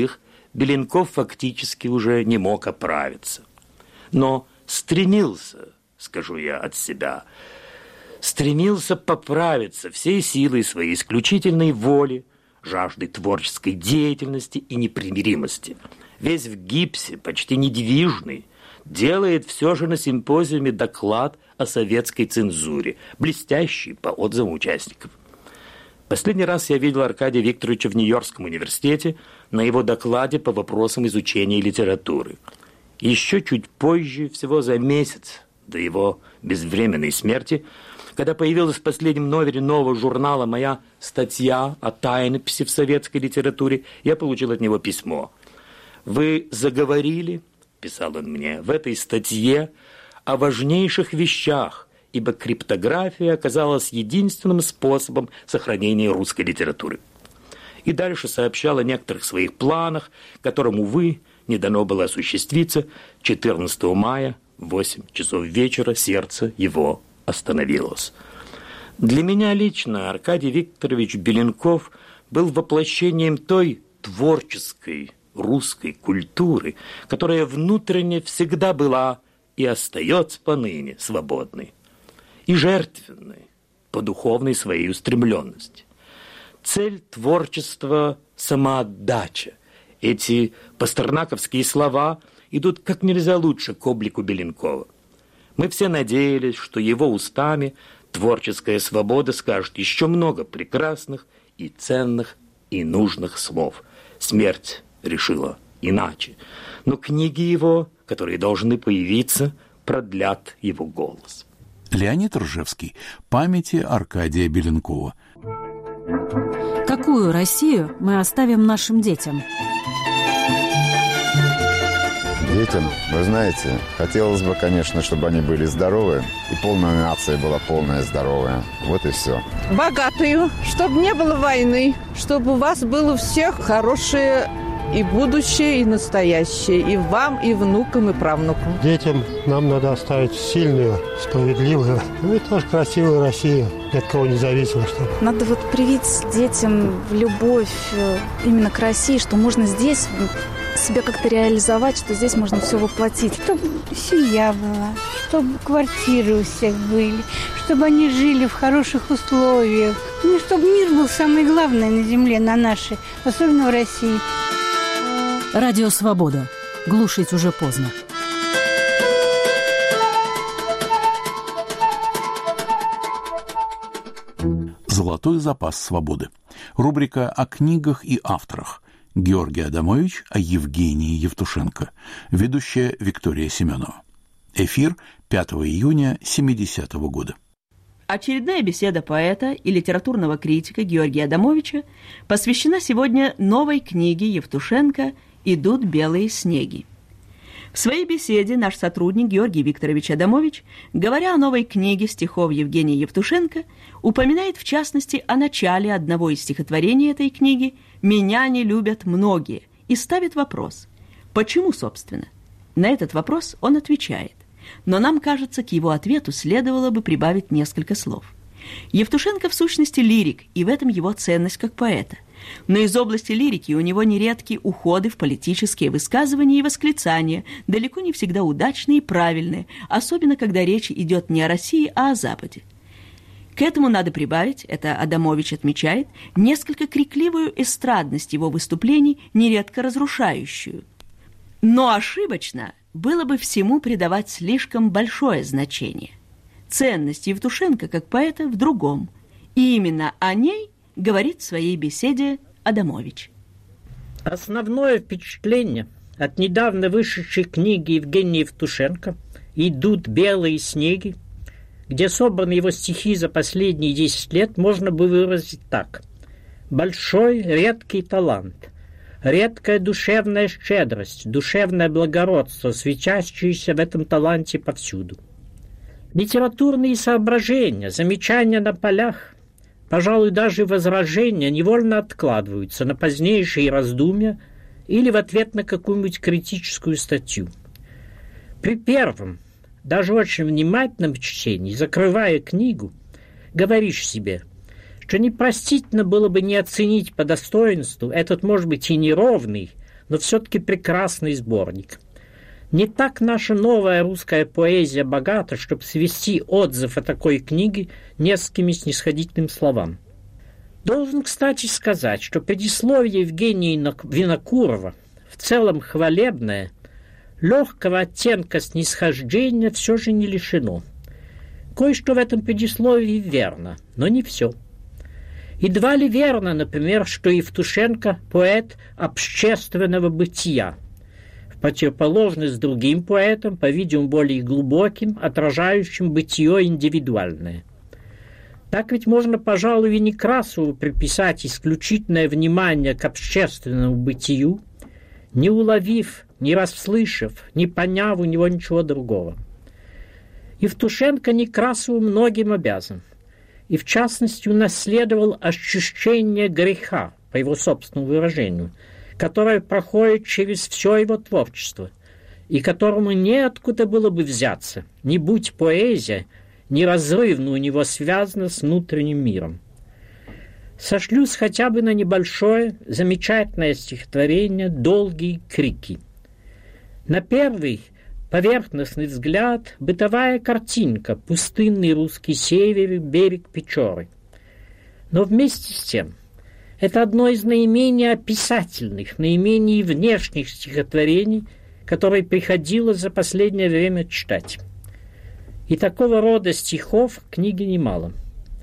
S7: Беленков фактически уже не мог оправиться. Но стремился, скажу я от себя, стремился поправиться всей силой своей исключительной воли, жаждой творческой деятельности и непримиримости. Весь в гипсе, почти недвижный, делает все же на симпозиуме доклад о советской цензуре, блестящий по отзывам участников. Последний раз я видел Аркадия Викторовича в Нью-Йоркском университете на его докладе по вопросам изучения литературы. Еще чуть позже, всего за месяц до его безвременной смерти, когда появилась в последнем номере нового журнала моя статья о тайнописи в советской литературе, я получил от него письмо. «Вы заговорили, — писал он мне, — в этой статье о важнейших вещах, ибо криптография оказалась единственным способом сохранения русской литературы». И дальше сообщал о некоторых своих планах, которым, увы, не дано было осуществиться. четырнадцатого мая в восемь часов вечера сердце его остановилось. Для меня лично Аркадий Викторович Беленков был воплощением той творческой русской культуры, которая внутренне всегда была и остается поныне свободной и жертвенной по духовной своей устремленности. Цель творчества – самоотдача. Эти пастернаковские слова идут как нельзя лучше к облику Беленкова. Мы все надеялись, что его устами творческая свобода скажет еще много прекрасных и ценных и нужных слов. Смерть решила иначе, но книги его, которые должны появиться, продлят его голос.
S1: Леонид Ржевский. Памяти Аркадия Беленкова.
S8: Какую Россию мы оставим нашим детям?
S9: Детям, вы знаете, хотелось бы, конечно, чтобы они были здоровы, и полная нация была полная здоровая. Вот и все.
S10: Богатую, чтобы не было войны, чтобы у вас было у всех хорошее и будущее, и настоящее, и вам, и внукам, и правнукам.
S11: Детям нам надо оставить сильную, справедливую, ну и тоже красивую Россию, ни от кого не зависимо. Чтобы...
S12: Надо вот привить детям любовь именно к России, что можно здесь себя как-то реализовать, что здесь можно все воплотить.
S13: Чтобы семья была, чтобы квартиры у всех были, чтобы они жили в хороших условиях. Ну, чтобы мир был самое главное на земле, на нашей, особенно в России.
S8: Радио «Свобода». Глушить уже поздно.
S1: Золотой запас свободы. Рубрика о книгах и авторах. Георгий Адамович о Евгении Евтушенко. Ведущая Виктория Семенова. Эфир пятого июня семидесятого года.
S6: Очередная беседа поэта и литературного критика Георгия Адамовича посвящена сегодня новой книге Евтушенко «Идут белые снеги». В своей беседе наш сотрудник Георгий Викторович Адамович, говоря о новой книге стихов Евгения Евтушенко, упоминает в частности о начале одного из стихотворений этой книги «Меня не любят многие» и ставит вопрос «Почему, собственно?». На этот вопрос он отвечает, но нам кажется, к его ответу следовало бы прибавить несколько слов. Евтушенко в сущности лирик, и в этом его ценность как поэта. Но из области лирики у него нередки уходы в политические высказывания и восклицания, далеко не всегда удачные и правильные, особенно когда речь идет не о России, а о Западе. К этому надо прибавить, это Адамович отмечает, несколько крикливую эстрадность его выступлений, нередко разрушающую. Но ошибочно было бы всему придавать слишком большое значение. Ценность Евтушенко как поэта в другом, и именно о ней говорит в своей беседе Адамович.
S14: Основное впечатление от недавно вышедшей книги Евгения Евтушенко «Идут белые снеги», где собраны его стихи за последние десять лет, можно бы выразить так. Большой, редкий талант, редкая душевная щедрость, душевное благородство, свечащиеся в этом таланте повсюду. Литературные соображения, замечания на полях, пожалуй, даже возражения невольно откладываются на позднейшие раздумья или в ответ на какую-нибудь критическую статью. При первом, даже очень внимательном чтении, закрывая книгу, говоришь себе, что непростительно было бы не оценить по достоинству этот, может быть, и неровный, но все-таки прекрасный сборник. Не так наша новая русская поэзия богата, чтобы свести отзыв о такой книге несколькими снисходительными словами. Должен, кстати, сказать, что предисловие Евгения Винокурова в целом хвалебное, легкого оттенка снисхождения все же не лишено. Кое-что в этом предисловии верно, но не все. Едва ли верно, например, что Евтушенко – поэт общественного бытия, в противоположность другим поэтам, по-видимому, более глубоким, отражающим бытие индивидуальное. Так ведь можно, пожалуй, и Некрасову приписать исключительное внимание к общественному бытию, не уловив, не расслышав, не поняв у него ничего другого. Евтушенко Некрасову многим обязан, и в частности унаследовал ощущение греха, по его собственному выражению, которое проходит через все его творчество, и которому неоткуда было бы взяться, не будь поэзия неразрывно у него связана с внутренним миром. Сошлюсь хотя бы на небольшое, замечательное стихотворение «Долгие крики». На первый, поверхностный взгляд, бытовая картинка, пустынный русский север, берег Печоры. Но вместе с тем, это одно из наименее описательных, наименее внешних стихотворений, которые приходилось за последнее время читать. И такого рода стихов в книге немало.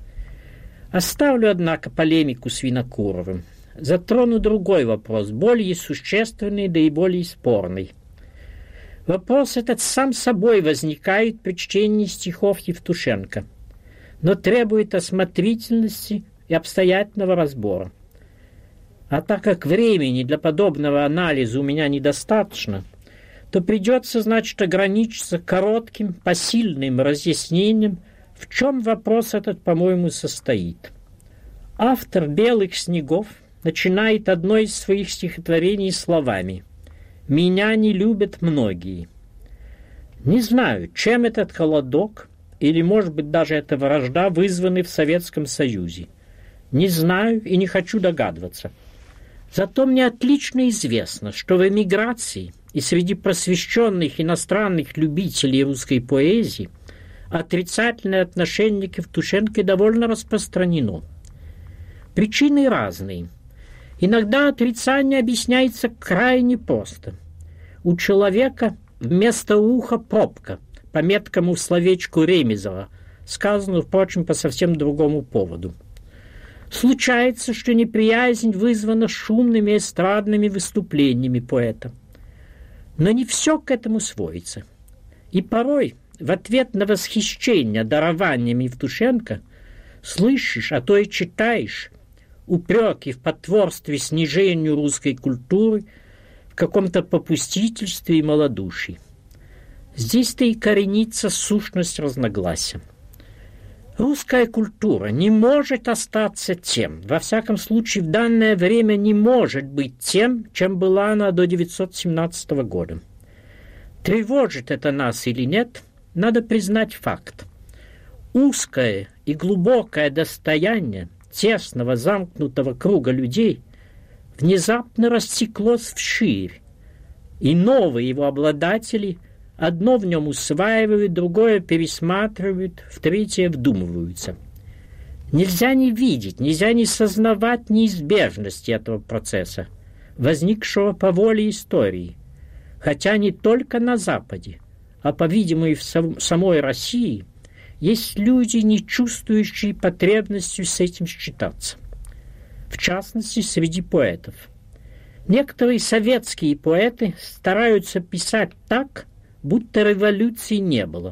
S14: Оставлю, однако, полемику с Винокуровым. Затрону другой вопрос, более существенный, да и более спорный. Вопрос этот сам собой возникает при чтении стихов Евтушенко, но требует осмотрительности и обстоятельного разбора. А так как времени для подобного анализа у меня недостаточно, то придется, значит, ограничиться коротким, посильным разъяснением, в чем вопрос этот, по-моему, состоит. Автор «Белых снегов» начинает одно из своих стихотворений словами «Меня не любят многие». Не знаю, чем этот холодок, или, может быть, даже эта вражда вызваны в Советском Союзе. Не знаю и не хочу догадываться. Зато мне отлично известно, что в эмиграции и среди просвещенных иностранных любителей русской поэзии отрицательное отношение к Евтушенко довольно распространено. Причины разные. Иногда отрицание объясняется крайне просто. У человека вместо уха пробка, по меткому словечку Ремезова, сказано, впрочем, по совсем другому поводу. Случается, что неприязнь вызвана шумными эстрадными выступлениями поэта. Но не все к этому сводится. И порой, в ответ на восхищение дарованием Евтушенко, слышишь, а то и читаешь упреки в потворстве снижению русской культуры, в каком-то попустительстве и малодушии. Здесь-то и коренится сущность разногласия. Русская культура не может остаться тем, во всяком случае в данное время не может быть тем, чем была она до девятьсот семнадцатого года. Тревожит это нас или нет, надо признать факт. Узкое и глубокое достояние тесного замкнутого круга людей внезапно растеклось вширь, и новые его обладатели одно в нем усваивают, другое пересматривают, в третье вдумываются. Нельзя не видеть, нельзя не сознавать неизбежности этого процесса, возникшего по воле истории, хотя не только на Западе, а, по-видимому, и в самой России есть люди, не чувствующие потребностью с этим считаться. В частности, среди поэтов. Некоторые советские поэты стараются писать так, будто революции не было.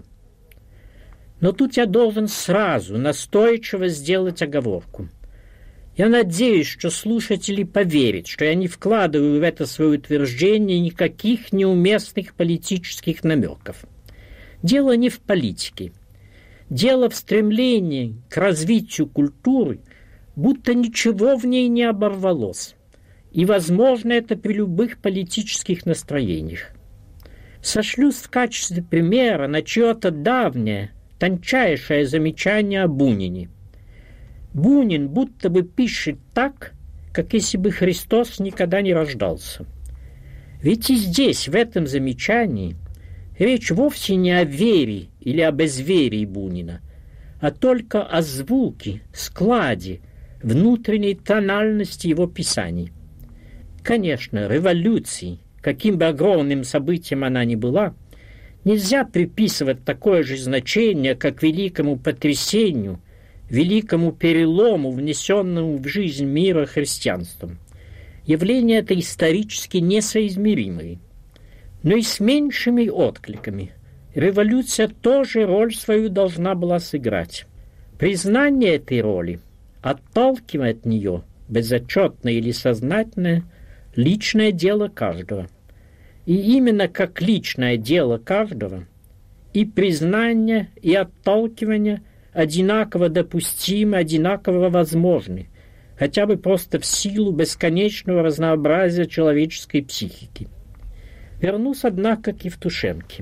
S14: Но тут я должен сразу настойчиво сделать оговорку. Я надеюсь, что слушатели поверят, что я не вкладываю в это свое утверждение никаких неуместных политических намеков. Дело не в политике. Дело в стремлении к развитию культуры, будто ничего в ней не оборвалось. И, возможно, это при любых политических настроениях. Сошлюсь в качестве примера на чье-то давнее, тончайшее замечание о Бунине. Бунин будто бы пишет так, как если бы Христос никогда не рождался. Ведь и здесь, в этом замечании, речь вовсе не о вере или о безверии Бунина, а только о звуке, складе, внутренней тональности его писаний. Конечно, революции, каким бы огромным событием она ни была, нельзя приписывать такое же значение, как великому потрясению, великому перелому, внесенному в жизнь мира христианством. Явления это исторически несоизмеримые. Но и с меньшими откликами революция тоже роль свою должна была сыграть. Признание этой роли, отталкивание от нее, безотчетное или сознательное, личное дело каждого. И именно как личное дело каждого и признание, и отталкивание одинаково допустимы, одинаково возможны, хотя бы просто в силу бесконечного разнообразия человеческой психики. Вернусь, однако, к Евтушенке.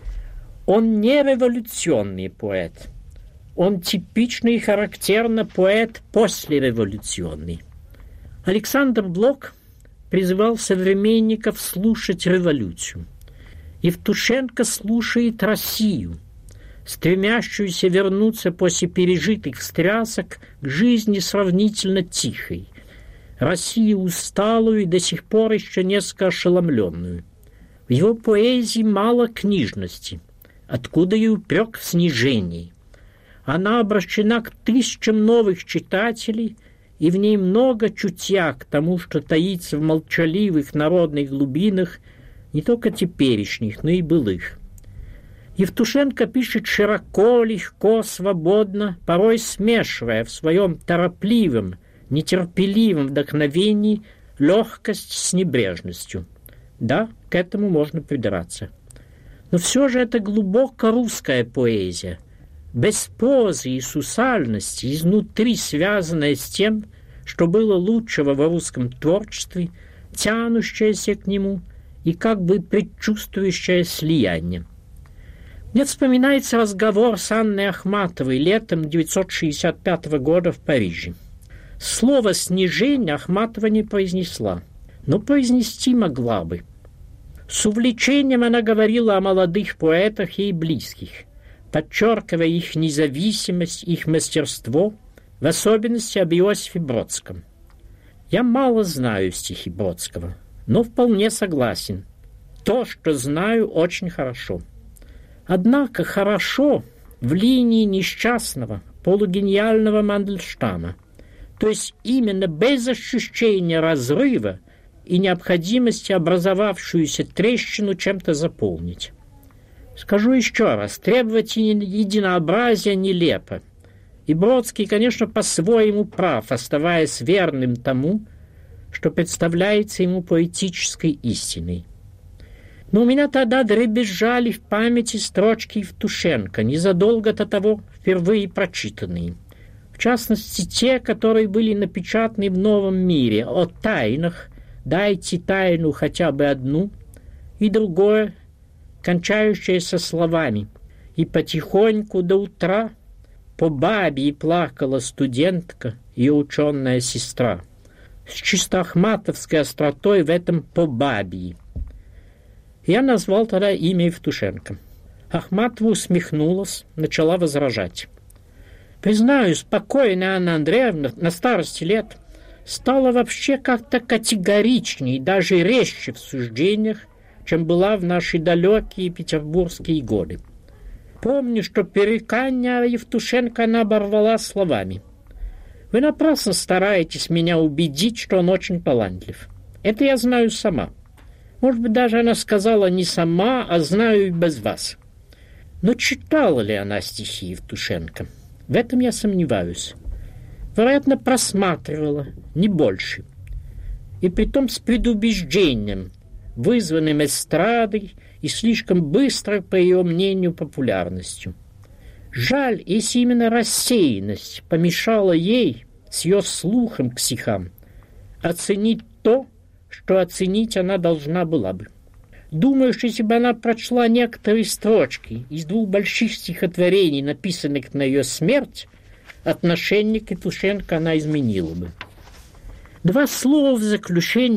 S14: Он не революционный поэт. Он типичный и характерно поэт послереволюционный. Александр Блок призывал современников слушать революцию. Евтушенко слушает Россию, стремящуюся вернуться после пережитых встрясок к жизни сравнительно тихой, Россию усталую и до сих пор еще несколько ошеломленную. В его поэзии мало книжности, откуда и упрек в снижении. Она обращена к тысячам новых читателей, и в ней много чутья к тому, что таится в молчаливых народных глубинах не только теперешних, но и былых. Евтушенко пишет широко, легко, свободно, порой смешивая в своем торопливом, нетерпеливом вдохновении легкость с небрежностью. Да, к этому можно придраться. Но все же это глубоко русская поэзия, без позы и сусальности, изнутри связанная с тем, что было лучшего в русском творчестве, тянущаяся к нему и как бы предчувствующая слияние. Мне вспоминается разговор с Анной Ахматовой летом тысяча девятьсот шестьдесят пятого года в Париже. Слово «снижение» Ахматова не произнесла, но произнести могла бы. С увлечением она говорила о молодых поэтах ей близких, подчеркивая их независимость, их мастерство, в особенности об Иосифе Бродском. Я мало знаю стихи Бродского, но вполне согласен. То, что знаю, очень хорошо. Однако хорошо в линии несчастного, полугениального Мандельштама, то есть именно без ощущения разрыва и необходимости образовавшуюся трещину чем-то заполнить. Скажу еще раз, требовать единообразия нелепо. И Бродский, конечно, по-своему прав, оставаясь верным тому, что представляется ему поэтической истиной. Но у меня тогда дребезжали в памяти строчки Евтушенко, незадолго до того впервые прочитанные. В частности, те, которые были напечатаны в «Новом мире», о тайнах, «Дайте тайну хотя бы одну», и другое, кончающееся словами «И потихоньку до утра по бабе плакала студентка, ее ученая сестра», с чисто ахматовской остротой в этом «по бабе». Я назвал тогда имя Евтушенко. Ахматова усмехнулась, начала возражать. Признаю, спокойная Анна Андреевна на старости лет стала вообще как-то категоричнее и даже резче в суждениях, чем была в наши далекие петербургские годы. Помню, что переканья Евтушенко она оборвала словами. «Вы напрасно стараетесь меня убедить, что он очень талантлив. Это я знаю сама. Может быть, даже она сказала не сама, а знаю и без вас. Но читала ли она стихи Евтушенко? В этом я сомневаюсь. Вероятно, просматривала, не больше. И притом с предубеждением, вызванным эстрадой и слишком быстро, по ее мнению, популярностью. Жаль, если именно рассеянность помешала ей с ее слухом к стихам оценить то, что оценить она должна была бы. Думаю, что если бы она прочла некоторые строчки из двух больших стихотворений, написанных на ее смерть, отношение к Евтушенко она изменила бы. Два слова в заключение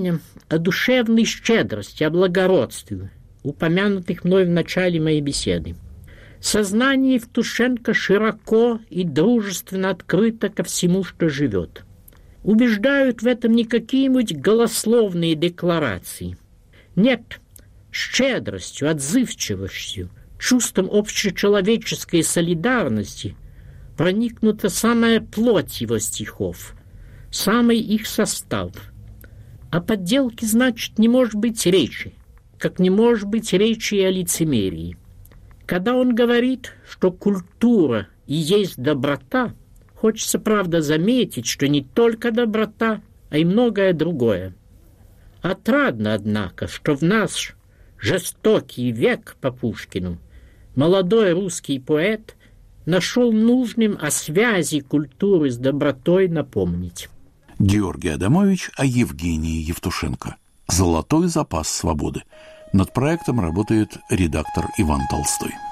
S14: о душевной щедрости, о благородстве, упомянутых мной в начале моей беседы. Сознание Евтушенко широко и дружественно открыто ко всему, что живет. Убеждают в этом не какие-нибудь голословные декларации. Нет, щедростью, отзывчивостью, чувством общечеловеческой солидарности проникнута самая плоть его стихов, самый их состав. О подделке, значит, не может быть речи, как не может быть речи и о лицемерии. Когда он говорит, что культура и есть доброта, хочется, правда, заметить, что не только доброта, а и многое другое. Отрадно, однако, что в наш жестокий век по Пушкину молодой русский поэт нашел нужным о связи культуры с добротой напомнить.
S1: Георгий Адамович о Евгении Евтушенко. «Золотой запас свободы». Над проектом работает редактор Иван Толстой.